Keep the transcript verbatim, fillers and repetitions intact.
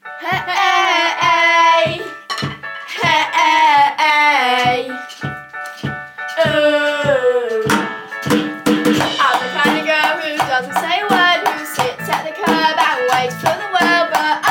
Hey, hey, ooh. I'm the kind of girl who doesn't say a word, who sits at the curb and waits for the world, but